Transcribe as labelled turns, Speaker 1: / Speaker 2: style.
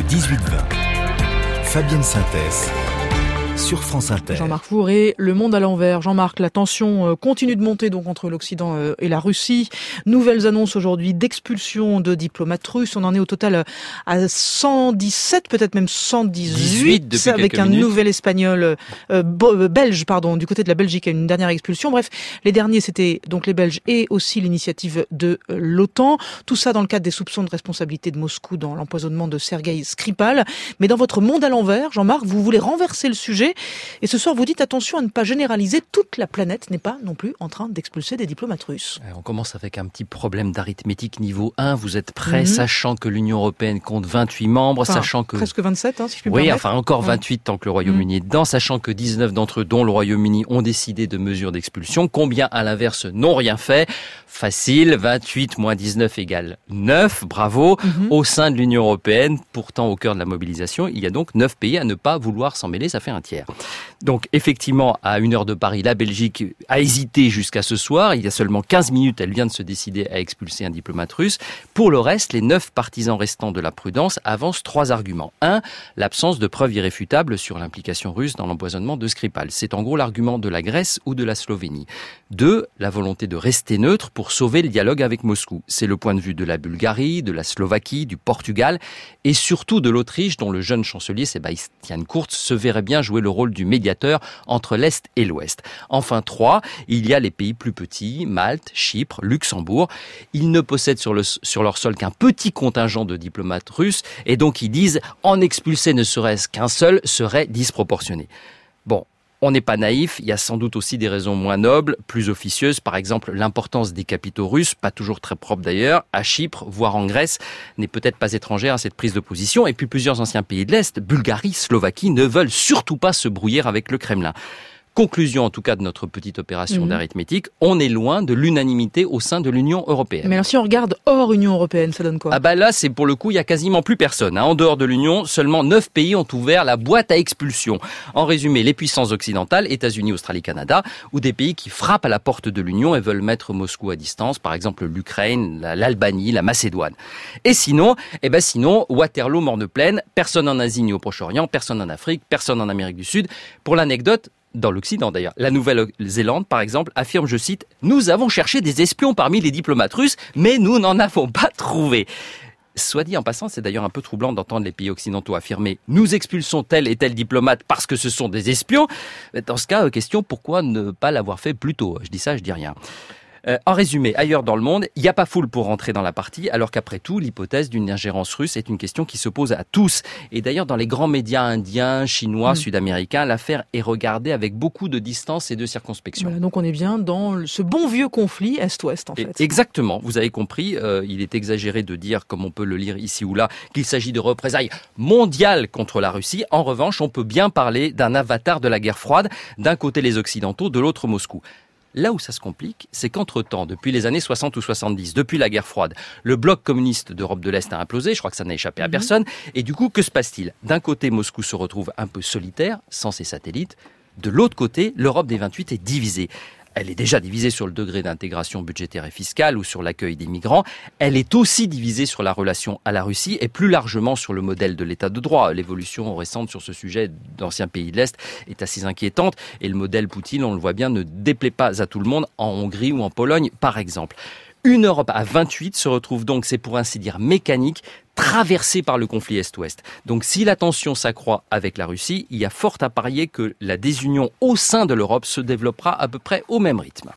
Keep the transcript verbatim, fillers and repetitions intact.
Speaker 1: dix-huit vingt. Fabienne Synthèse sur France Inter.
Speaker 2: Jean-Marc Fourré, Le Monde à l'envers. Jean-Marc, la tension continue de monter donc entre l'Occident et la Russie. Nouvelles annonces aujourd'hui d'expulsion de diplomates russes. On en est au total à cent dix-sept, peut-être même cent dix-huit, avec un
Speaker 3: minutes.
Speaker 2: nouvel espagnol, euh, belge, pardon, du côté de la Belgique, une dernière expulsion. Bref, les derniers, c'était donc les Belges et aussi l'initiative de l'OTAN. Tout ça dans le cadre des soupçons de responsabilité de Moscou dans l'empoisonnement de Sergueï Skripal. Mais dans votre Monde à l'envers, Jean-Marc, vous voulez renverser le sujet. Et ce soir, vous dites attention à ne pas généraliser. Toute la planète n'est pas non plus en train d'expulser des diplomates russes.
Speaker 3: On commence avec un petit problème d'arithmétique niveau un. Vous êtes prêts,
Speaker 2: Mm-hmm.
Speaker 3: sachant que l'Union européenne compte vingt-huit membres,
Speaker 2: Enfin,
Speaker 3: sachant que...
Speaker 2: presque vingt-sept, hein, si je puis me
Speaker 3: Oui,
Speaker 2: permettre.
Speaker 3: enfin encore
Speaker 2: Ouais.
Speaker 3: vingt-huit tant que le Royaume-Uni est dedans, sachant que dix-neuf d'entre eux, dont le Royaume-Uni, ont décidé de mesures d'expulsion. Combien, à l'inverse, n'ont rien fait? Facile, vingt-huit moins dix-neuf égale neuf, bravo.
Speaker 2: Mm-hmm.
Speaker 3: Au sein de l'Union européenne, pourtant au cœur de la mobilisation, il y a donc neuf pays à ne pas vouloir s'en mêler, ça fait un tiers. Donc effectivement, à une heure de Paris, la Belgique a hésité jusqu'à ce soir. Il y a seulement quinze minutes, elle vient de se décider à expulser un diplomate russe. Pour le reste, les neuf partisans restants de la prudence avancent trois arguments. Un, l'absence de preuves irréfutables sur l'implication russe dans l'empoisonnement de Skripal. C'est en gros l'argument de la Grèce ou de la Slovénie. Deux, la volonté de rester neutre pour sauver le dialogue avec Moscou. C'est le point de vue de la Bulgarie, de la Slovaquie, du Portugal et surtout de l'Autriche, dont le jeune chancelier Sebastian Kurz se verrait bien jouer le rôle du médiateur entre l'Est et l'Ouest. Enfin, trois, il y a les pays plus petits, Malte, Chypre, Luxembourg. Ils ne possèdent sur, le, sur leur sol qu'un petit contingent de diplomates russes et donc ils disent en expulser ne serait-ce qu'un seul serait disproportionné. Bon. On n'est pas naïf, il y a sans doute aussi des raisons moins nobles, plus officieuses, par exemple l'importance des capitaux russes, pas toujours très propre d'ailleurs, à Chypre, voire en Grèce, n'est peut-être pas étrangère à cette prise de position, et puis plusieurs anciens pays de l'Est, Bulgarie, Slovaquie, ne veulent surtout pas se brouiller avec le Kremlin. Conclusion en tout cas de notre petite opération mmh. d'arithmétique, on est loin de l'unanimité au sein de l'Union européenne.
Speaker 2: Mais alors si on regarde hors Union européenne, ça donne quoi?
Speaker 3: Ah bah là, c'est pour le coup, il y a quasiment plus personne. Hein. En dehors de l'Union, seulement neuf pays ont ouvert la boîte à expulsion. En résumé, les puissances occidentales, États-Unis, Australie, Canada, ou des pays qui frappent à la porte de l'Union et veulent mettre Moscou à distance, par exemple l'Ukraine, l'Albanie, la Macédoine. Et sinon, eh ben sinon, Waterloo, morne pleine, personne en Asie ni au Proche-Orient, personne en Afrique, personne en Amérique du Sud. Pour l'anecdote, dans l'Occident d'ailleurs. La Nouvelle-Zélande, par exemple, affirme, je cite, « Nous avons cherché des espions parmi les diplomates russes, mais nous n'en avons pas trouvé. » Soit dit en passant, c'est d'ailleurs un peu troublant d'entendre les pays occidentaux affirmer « Nous expulsons tel et tel diplomate parce que ce sont des espions ». Dans ce cas, question, pourquoi ne pas l'avoir fait plus tôt ? Je dis ça, je dis rien. Euh, en résumé, ailleurs dans le monde, il n'y a pas foule pour rentrer dans la partie, alors qu'après tout, l'hypothèse d'une ingérence russe est une question qui se pose à tous. Et d'ailleurs, dans les grands médias indiens, chinois, mmh. sud-américains, l'affaire est regardée avec beaucoup de distance et de circonspection.
Speaker 2: Voilà, donc on est bien dans ce bon vieux conflit Est-Ouest, en fait.
Speaker 3: Et exactement, vous avez compris, euh, il est exagéré de dire, comme on peut le lire ici ou là, qu'il s'agit de représailles mondiales contre la Russie. En revanche, on peut bien parler d'un avatar de la guerre froide, d'un côté les Occidentaux, de l'autre Moscou. Là où ça se complique, c'est qu'entre-temps, depuis les années soixante ou soixante-dix, depuis la guerre froide, le bloc communiste d'Europe de l'Est a implosé, je crois que ça n'a échappé à mmh. personne, et du coup, que se passe-t-il ? D'un côté, Moscou se retrouve un peu solitaire, sans ses satellites, de l'autre côté, l'Europe des vingt-huit est divisée. Elle est déjà divisée sur le degré d'intégration budgétaire et fiscale ou sur l'accueil des migrants. Elle est aussi divisée sur la relation à la Russie et plus largement sur le modèle de l'état de droit. L'évolution récente sur ce sujet d'anciens pays de l'Est est assez inquiétante et le modèle Poutine, on le voit bien, ne déplaît pas à tout le monde en Hongrie ou en Pologne, par exemple. Une Europe à vingt-huit se retrouve donc, c'est pour ainsi dire mécanique, traversée par le conflit Est-Ouest. Donc si la tension s'accroît avec la Russie, il y a fort à parier que la désunion au sein de l'Europe se développera à peu près au même rythme.